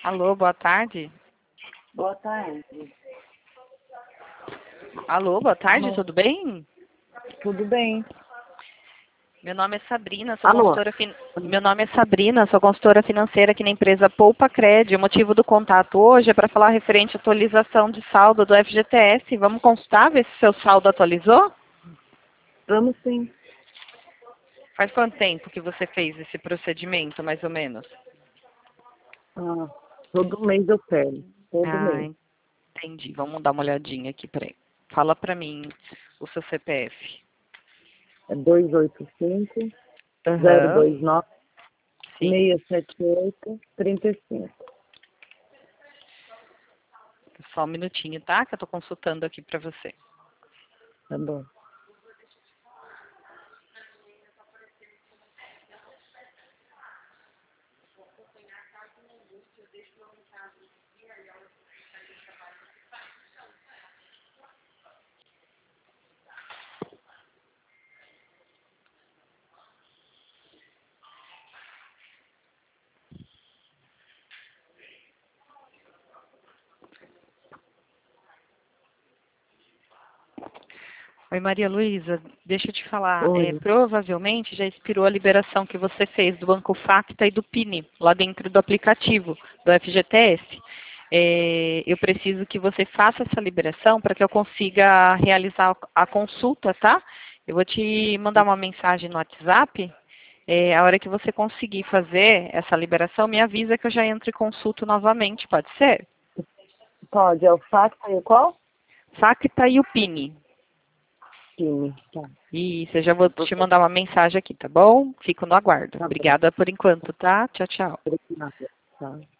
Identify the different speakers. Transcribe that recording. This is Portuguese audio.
Speaker 1: Alô, boa tarde.
Speaker 2: Boa tarde.
Speaker 1: Alô, boa tarde,
Speaker 2: Alô.
Speaker 1: tudo bem?
Speaker 2: Tudo bem?
Speaker 1: Meu nome é Sabrina, sou
Speaker 2: Alô.
Speaker 1: Meu nome é Sabrina, sou consultora financeira aqui na empresa Poupa Cred. O motivo do contato hoje é para falar referente à atualização de saldo do FGTS. Vamos consultar, ver se seu saldo atualizou?
Speaker 2: Vamos sim.
Speaker 1: Faz quanto tempo que você fez esse procedimento, mais ou menos?
Speaker 2: Ah, todo mês eu quero. Todo
Speaker 1: Ah,
Speaker 2: mês.
Speaker 1: entendi. Vamos dar uma olhadinha aqui, peraí. Fala para mim o seu CPF.
Speaker 2: É 285
Speaker 1: Aham,
Speaker 2: 029
Speaker 1: sim.
Speaker 2: 678 35.
Speaker 1: Só um minutinho, tá? Que eu estou consultando aqui para você.
Speaker 2: Tá bom.
Speaker 1: Oi, Maria Luísa, deixa eu te falar.
Speaker 2: Oi.
Speaker 1: Provavelmente já expirou a liberação que você fez do Banco Facta e do PIN, lá dentro do aplicativo do FGTS. Eu preciso que você faça essa liberação para que eu consiga realizar a consulta, tá? Eu vou te mandar uma mensagem no WhatsApp. A hora que você conseguir fazer essa liberação, me avisa que eu já entro e consulto novamente, pode ser?
Speaker 2: Pode, é o Facta e o qual?
Speaker 1: Facta e o PIN.
Speaker 2: Time. Tá.
Speaker 1: Isso, eu já vou te mandar uma mensagem aqui, tá bom? Fico no aguardo.
Speaker 2: Tá bom.
Speaker 1: Obrigada por enquanto, tá? Tchau, tchau.
Speaker 2: Obrigada. Tá.